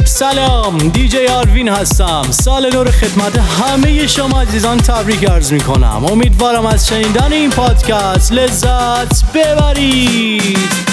سلام، دیجی آروین هستم. سال نو رو خدمت همه شما عزیزان تبریک عرض میکنم. امیدوارم از شنیدن این پادکست لذت ببرید.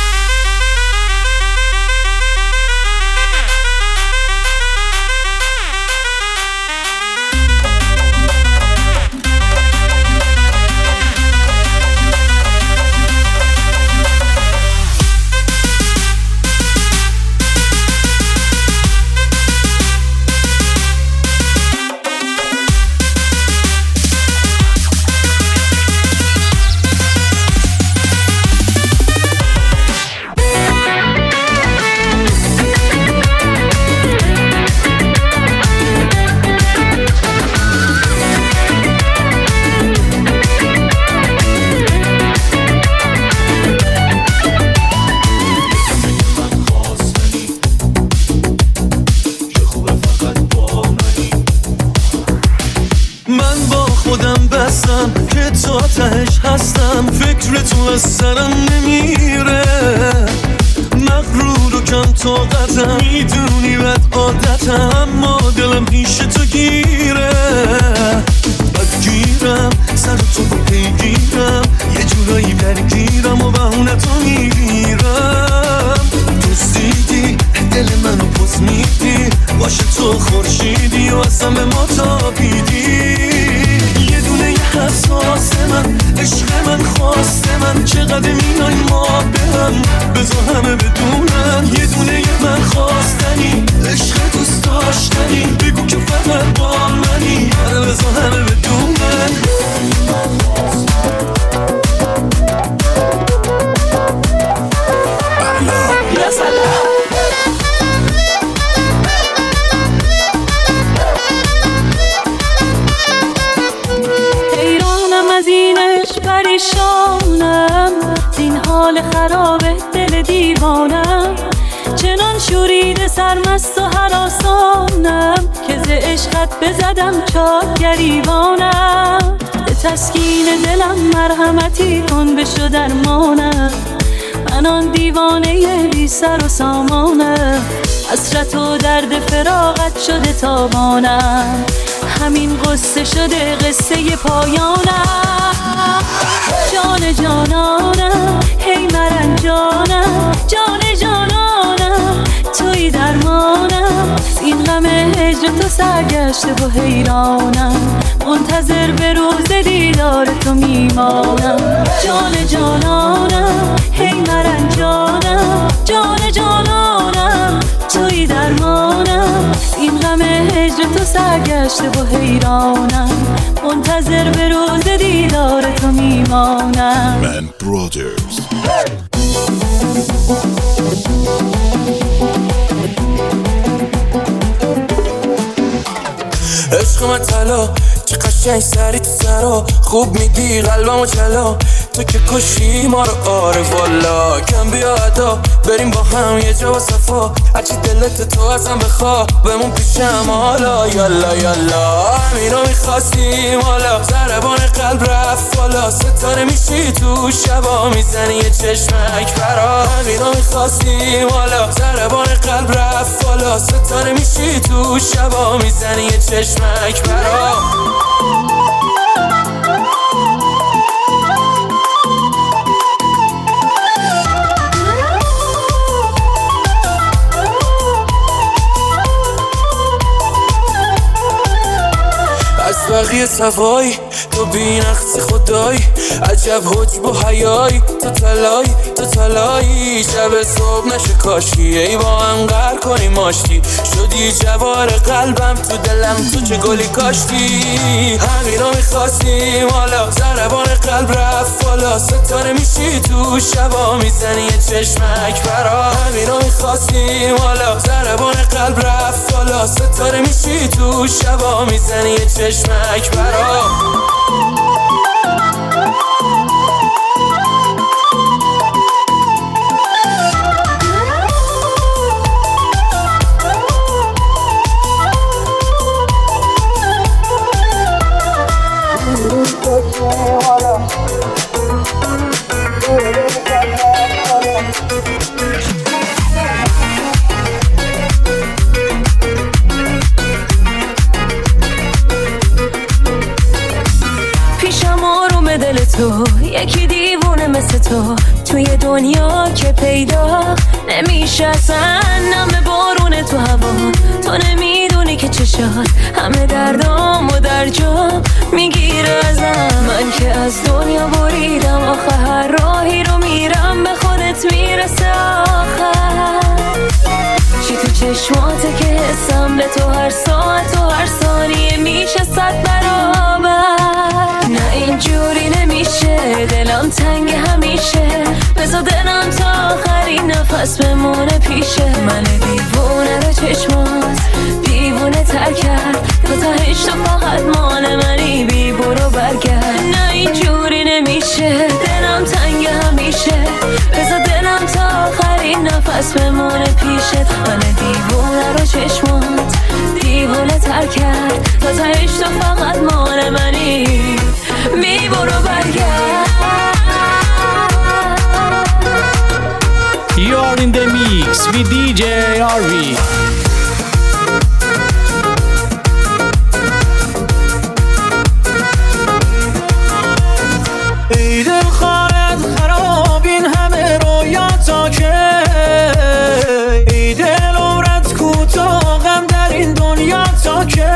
که تو آتش هستم، فکر تو از سرم نمیره، مغرور و کم طاقتم، میدونی بد عادتم، اما دلم پیش تو گیره، بد گیرم سر تو رو پیگیرم، یه جورایی درگیرم و بهونه تو میگیرم، دوستیدی دل منو پس میدی، باشه تو خورشیدی و اصلا به ما تابیدی، یه دونه حساس من، عشق من، خواست من، چقدر مینای ما به هم، بذار همه بدونن، یه دونه من خواستنی، عشق دوست داشتنی، بگو که فقط با منی، آره بذار همه بدونن. پریشانم این حال خراب دل دیوانم، چنان شوریده سرمست و هراسانم که ز عشقت بزدم چاک گریبانم، به تسکین دلم مرحمتی کن بشو درمانم، من آن دیوانه بی سر و سامانم، حسرت و درد فراقت شده تابانم، همین قصه شده قصه پایانم، جان جانانم هی مرنجانم، جان جانانم توی درمانم، این غم هجر تو سرگشته و حیرانم، منتظر به روز دیدار تو میمانم، جان جانانم هی مرنجانم، جان جانانم توی درمانم، این غم هجر تو سرگشته و حیرانم، منتظر به روز دیدار تو میمانم. Man Brothers. عشق من طلا چه قشنگ سری تو سرا، خوب میدی قلبمو چلا، تو که کشی ما رو، آره والا کم بیادا، بریم با هم یه جا و صفا، هرچی دلت تو ازم بخوا، بمون پیشم حالا، یالا یالا، همینو میخواستیم حالا، ضربان قلب رفت بالا، ستاره میشی تو شبا، میزنی یه چشمک برا، همینو میخواستیم حالا، ضربان قلب رفت بالا، ستاره میشی تو شبا، میزنی یه چشمک برا. بقیه صفایی تو بی نقص خدایی، عجب حجب و حیایی، تو تلایی، شب صبح نشه کاشی، ای با هم قهر کنیم آشتی، شدی جوار قلبم، تو دلم تو چه گلی کاشتی، همینو میخواستیم حالا، ضربان قلب رفت بالا، ستاره میشی تو شبا، میزنی یه چشمک برا، همینو میخواستیم حالا، ضربان قلب رفت بالا، ستاره میشی تو شبا، میزنی یه چشمک برا. تو، یکی دیوونه مثل تو توی دنیا که پیدا نمیشه اصلا. نم بارونه تو هوا، تو نمیدونی که چشات همه دردام و در جا میگیره ازم. من که از دنیا بریدم، آخه هر راهی رو میرم به خودت میرسه آخر. چی تو چشماته که حسم به تو هر ساعت و هر ثانیه میشه 100 برابر. نه اینجوری نمیشه، دلم تنگ همیشه، بذار دلم تا آخرین نفس بمونه پیشه. من دیوونه رو چشمات دیوونه تر کرد، تو تهش تو فقط مال منی، بی برو برگرد. نه اینجوری نمیشه، دلم تنگ همیشه، بذار دلم تا آخرین نفس بمونه پیشت. من دیوونه رو چشمات دیوونه تر کرد، تو تهش تو فقط مال منی، بی برو برگرد. You are in the mix with DJ Arvin. ای دل خانت خراب این همه رویاتا که، ای دل عمرت کوتاه غم در این دنیا تا که،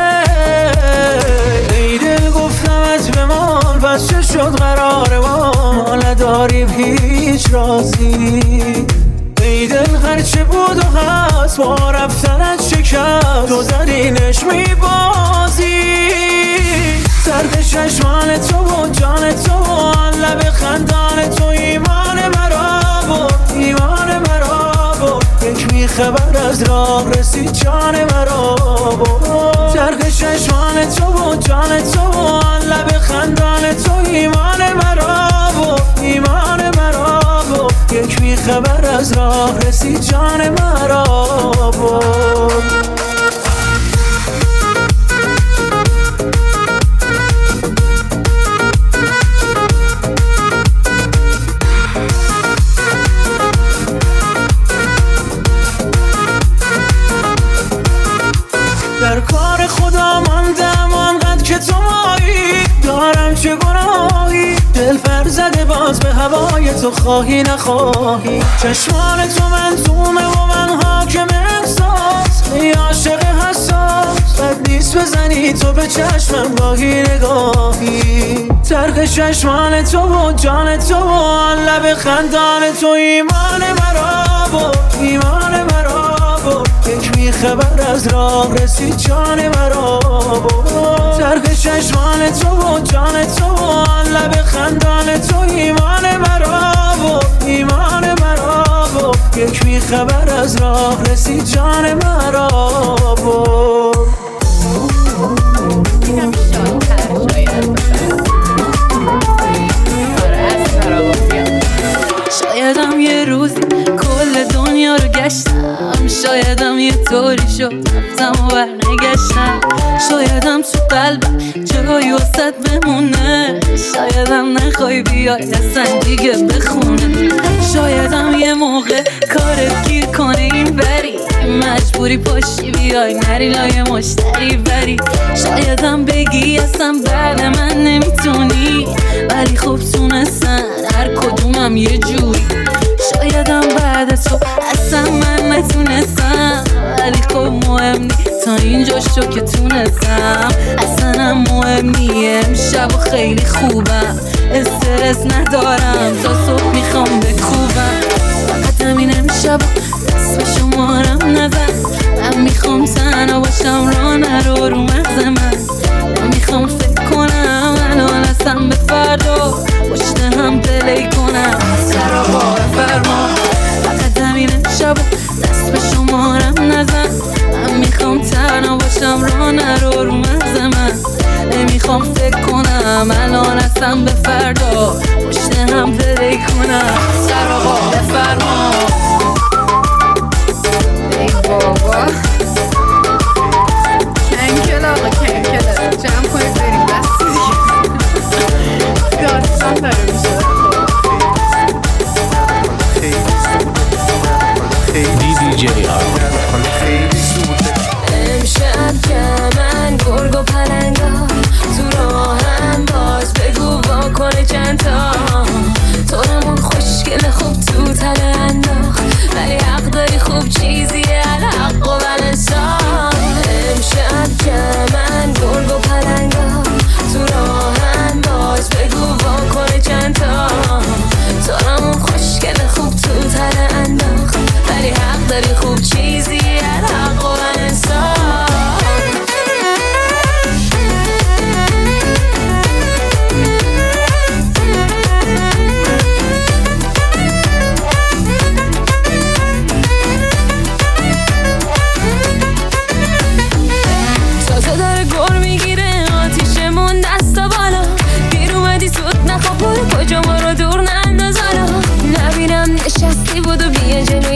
ای دل گفتمت بمان پس چه شد قرار ما نداریم هیچ رازی. ای دل هرچه بود و هست با رفتنت شکست، تو زدینش میبازی. سرد چشمان تو و جان تو و آن لب خندان تو ایمان مرا بود، ایمان مرا بود. یک میخبر از راه رسید جان مرا بود. سرد چشمان تو و جان تو و آن لب خندان تو ایمان مرا بود، ایمان مرا بود. یک میخبر از راه رسید جان مرا بود. در کار خدا ماندم آنقدر که تو مایی، دارم چه گناهی، دل پر زده باز به هوای تو خواهی نخواهی. چشمان تو منظومه و من حاکم احساس، ای عاشق حساس بد نیست بزنی تو به چشمم گاهی نگاهی. ترک چشمان تو و جان تو و آن لب خندان تو ایمان مرا بود، ایمان مرا بود. یک میخبر از راه رسید جان مرا بود. ترک چشمان تو و جان تو و آن لب خندان تو ایمان مرا بود، ایمان مرا بود. یک میخبر از راه رسید جان مرا بود. شایدم یه روزی کل دنیا رو گشتم، شایدم یه طوری شد رفتم و برنگشتم، شایدم تو قلبم جایی واسط بمونه، شایدم نخوای بیای اصلا دیگه بخونه، شایدم یه موقع کارت گیر کنه این بری، مجبوری پاشی بیای نری لای مشتری بری، شایدم بگی اصلا بعد من نمیتونی، ولی خب تونستن هر کدومم یه جوری، شایدم بعد تو اصلا من نتونستم، ولی خب مهم نی تا اینجا شو که تونستم، اصلا هم مهم نی امشب و خیلی خوبم، استرس ندارم تا صبح میخوام بکوبم، فقط همین امشب دست به شمارم نزن، من میخوام تنها باشم راه نرو رو مغز من، نمیخوام فکر کنم الان اصلا به فردا پشت هم پلی کنم سر آقا فرما، فقط همین امشب دست به شمارم نزن، من میخوام تنها باشم راه نرو رو مغز من، نمیخوام فکر کنم الان اصلا به فردا پشت هم پلی کنم سر آقا فرما. ای بابا کنکل آقا کنکل جمع کنید بریم بس دیگه داستان داره میشه. DJ امشب که من گرگ و پلنگا تو راهم باز بگو واکن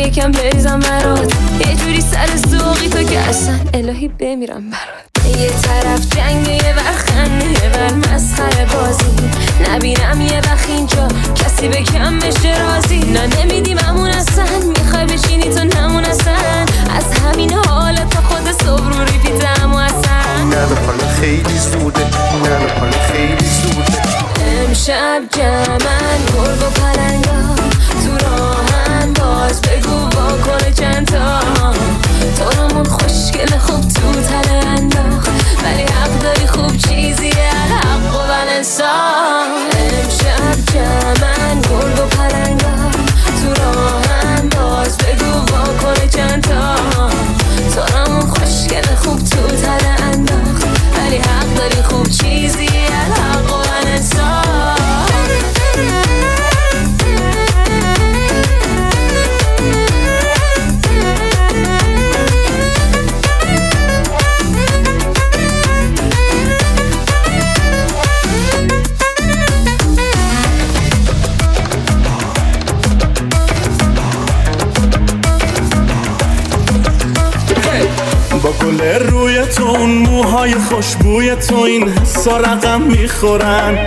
یکم بریزم برات، یه جوری سر ذوقی تو که اصلا الهی بمیرم برات. یه طرف جنگ یه وقت خنده یه بر مسخره بازی، نبینم یه وقت اینجا کسی به کم بشه رازی. نه نمیدیم همون اصلا، میخوای بشینی تو نمون اصلا، از همین حالت تا خود صبح رو ریپیتم و اصلا نه حالا خیلی زوده، نه حالا خیلی زوده. امشب جمعن گرگ و پلنگا تو راهن، باز بگو واکنه چند تا طورمون خوشگل خوب تو تله انداخت، ولی حق داری خوب چیزیه الحق و بلنسان. امشب جمعن گرگ و پلنگا تو راهن، باز بگو واکنه چند تا طورمون خوشگل خوب تو تله انداخت، ولی حق داری خوب چیزیه الحق و بلنسان. با گل روی تو اون موهای خوشبوی تو این حسا رقم میخورن،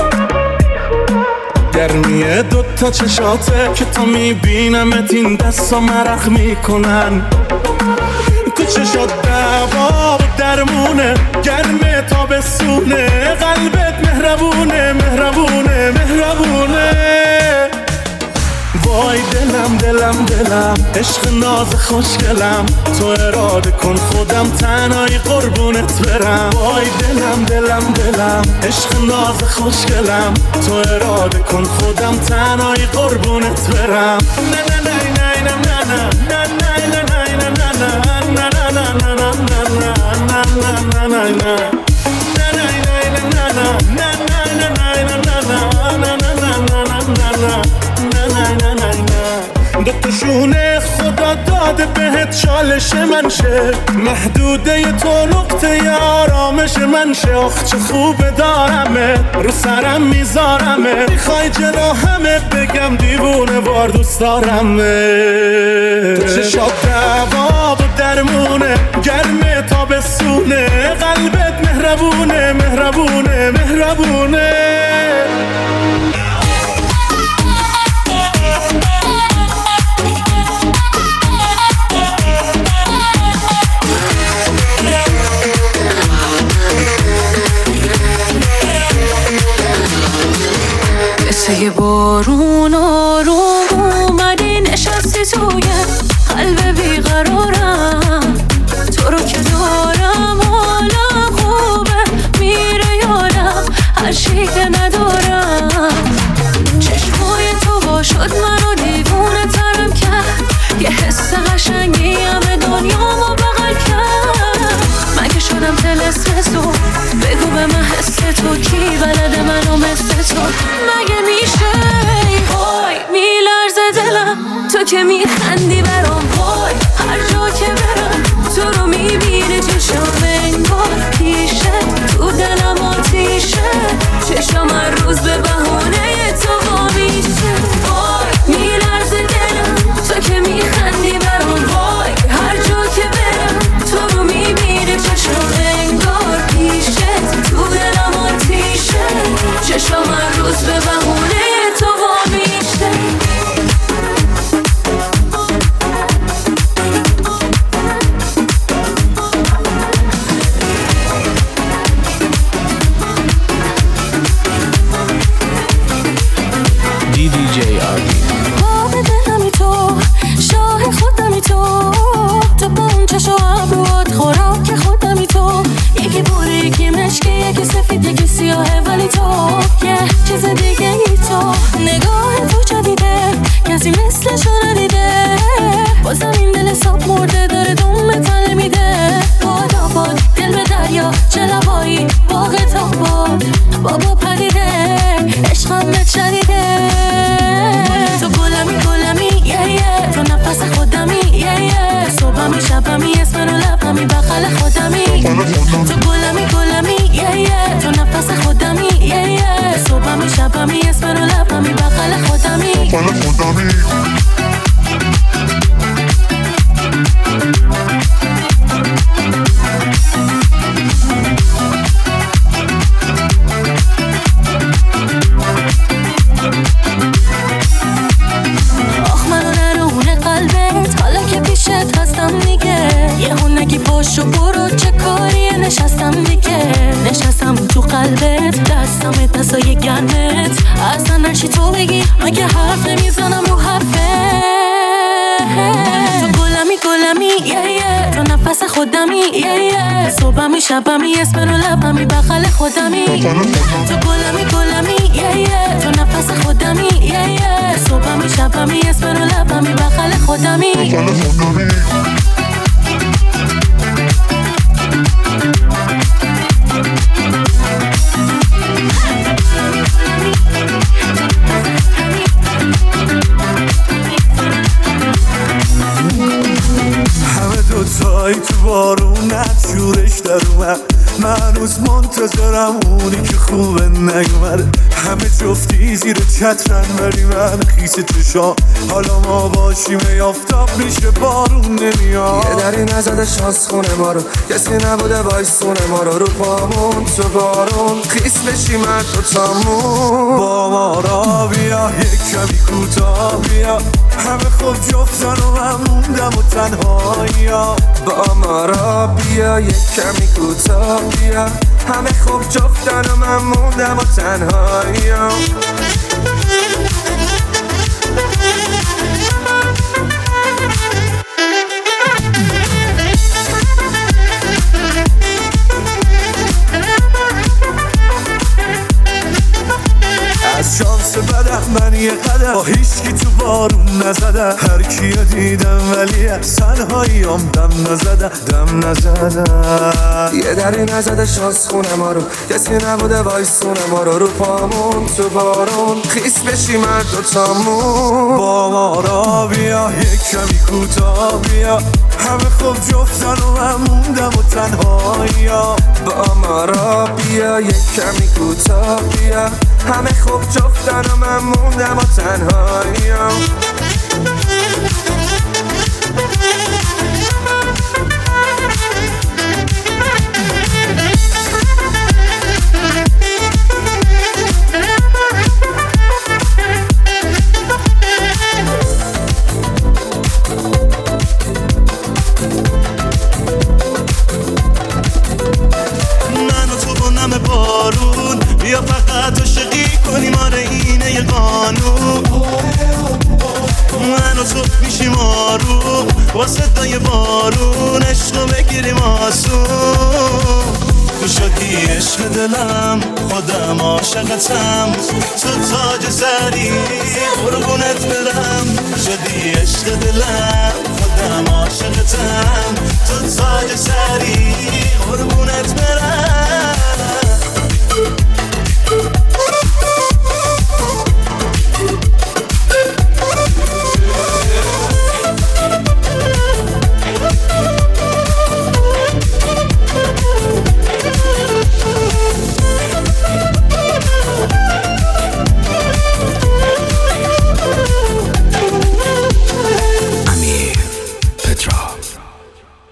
گرمیه دوتا چشاته که تا میبینمت این دستا مرخ میکنن. تو چشات دوا و درمونه، گرمه تابستونه، قلبت مهربونه مهربونه مهربونه. وای دلم دلم دلم، عشق ناز خوشگلم، تو اراده کن خودم تنهایی قربونت برم. وای دلم دلم دلم، عشق ناز خوشگلم، تو اراده کن خودم تنهایی قربونت برم. نه نه نه نه نه نه نه نه نه نه نه نه نه نه دوتاشونه خدا داده بهت چالش من شه، محدوده تو نقطه آرامش من شه. آخ چه خوبه دارمه رو سرم میذارمه، میخوای جناحمه بگم دیوونه وار دوست دارمه. تو چشات دوا و درمونه، گرمه تابستونه، قلبت مهربونه مهربونه مهربونه. یه بارون آروم اومدی نشستی توی قلب بیقرارم، تو رو که دارم حالم خوبه میره یادم هر چی که ندارم. چشمای تو با شد منو دیوونه ترم کرد، یه حس قشنگی همه دنیامو بغل کرد. من که شدم طلسم تو، بگو به من حس تو کی بلده منو مثل تو مگه میشه؟ وای میلرزه دلم تو که میخندی برام، وای هر جا که برم تو رو میبینه چشم انگار پیشه، تو دلم آتیشه، چشم هر روز به بهونه تو وامیشه. وای میلرزه دلم تو که میخندی برام، وای هر جا که برم تو رو میبینه چشم انگار پیشه، تو دلم آتیشه، چشم هر روز به بهونه تو وامیشه. بگی پاشو برو چه کاریه، نشستم دیگه، نشستم تو قلبت، دستم دستای گرمت، اصلا نشی تو بگی مگه حرف نمیزنم رو حرفه. تو گلمی تو نفس خودمی صبحمی شبمی اسم رو لبمی بغل خودمی. تو گلمی تو نفس خودمی صبحمی شبمی اسم رو لبمی بغل خودمی. دوتایی تو بارونت شورش در اومد، من هنوز منتظرم اونی که خوبه نیومده. همه جفتی زیر چترن ولی من خیس چشام، حالا ما باشیم یافتاب میشه بارون نمیاد. یه دری نزده شانس خونه ما رو، کسی نبوده وایسونه ما رو پامون تو بارون خیس بشیم هر دوتامون. با ما را بیا یک کمی کوتاه بیا، همه خوب جفتن و من موندم و تنهایی. با ما را بیا یک کمی کوتاه بیا، همه خوب جفتن و من موندم و تنهایی. از شانس بدم من یه قدم با هیچکی تو بارون نزده، هر کیو دیدم ولی از تنهاییام دم نزده. یه دری نزده شانس خونه ما رو، کسی نبوده وایسونه ما رو پامون تو بارون خیس بشیم هر دوتامون. با ما را بیا یک کمی کوتاه بیا، همه خوب جفتن و من موندم و تنهایی. با ما را بیا یک کمی کوتاه بیا، همه خوب جفتن و من موندم و تنهایی. بارون بیا فقط عاشقی کنیم، آره اینه یه قانون. من و تو میشیم آروم با صدای بارون، عشقو بگیریم آسون. تو شدی عشق دلم خودم عاشقتم، تو تاج سری قربونت برم. شدی عشق دلم خودم عاشقتم، تو تاج سری